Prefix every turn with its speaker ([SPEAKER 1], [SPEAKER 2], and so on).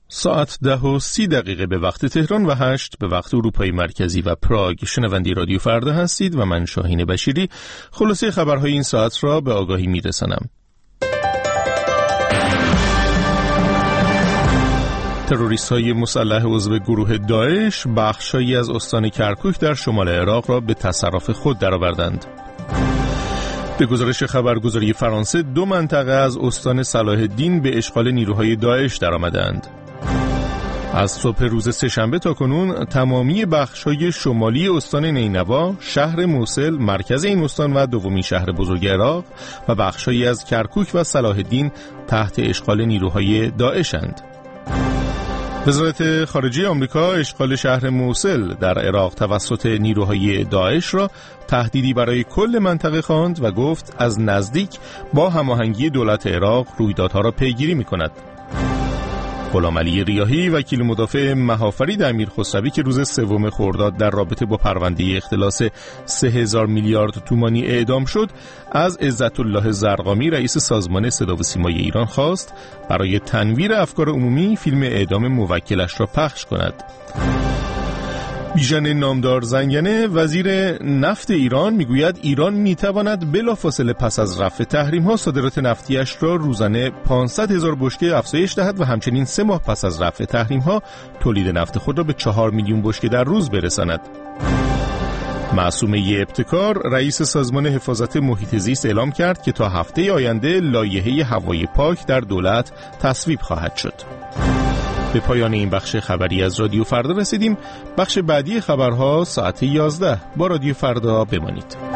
[SPEAKER 1] ساعت 10:30 به وقت تهران و 8 به وقت اروپای مرکزی و پراگ. شنونده رادیو فردا هستید و من شاهین بشیری خلاصه خبرهای این ساعت را به آگاهی میرسانم. تروریست‌های مسلح عضو گروه داعش بخشایی از استان کرکوک در شمال عراق را به تصرف خود درآوردند. به گزارش خبرگزاری فرانسه 2 منطقه از استان صلاح الدین به اشغال نیروهای داعش درآمدند. از صبح روز سه‌شنبه تا کنون تمامی بخش‌های شمالی استان نینوا، شهر موصل، مرکز این استان و دومین شهر بزرگ عراق و بخش‌هایی از کرکوک و صلاح الدین تحت اشغال نیروهای داعش‌اند. وزارت خارجه آمریکا اشغال شهر موصل در عراق توسط نیروهای داعش را تهدیدی برای کل منطقه خواند و گفت از نزدیک با هماهنگی دولت عراق رویدادها را پیگیری می‌کند. غلامعلی ریاحی وکیل مدافع محافرید امیر خسروی که روز 3 خرداد در رابطه با پرونده اختلاس 3000 میلیارد تومانی اعدام شد، از عزت الله زرقامی رئیس سازمان صدا و سیمای ایران خواست برای تنویر افکار عمومی فیلم اعدام موکلش را پخش کند. بیژن نامدار زنگنه وزیر نفت ایران میگوید ایران میتواند بلافاصله پس از رفع تحریم‌ها صادرات نفتیش را روزانه 500,000 بشکه افزایش دهد و همچنین 3 ماه پس از رفع تحریم‌ها تولید نفت خود را به 4 میلیون بشکه در روز برساند. معصومه ابتکار رئیس سازمان حفاظت محیط زیست اعلام کرد که تا هفته آینده لایحه هوای پاک در دولت تصویب خواهد شد. به پایان این بخش خبری از رادیو فردا رسیدیم. بخش بعدی خبرها ساعت 11 با رادیو فردا بمانید.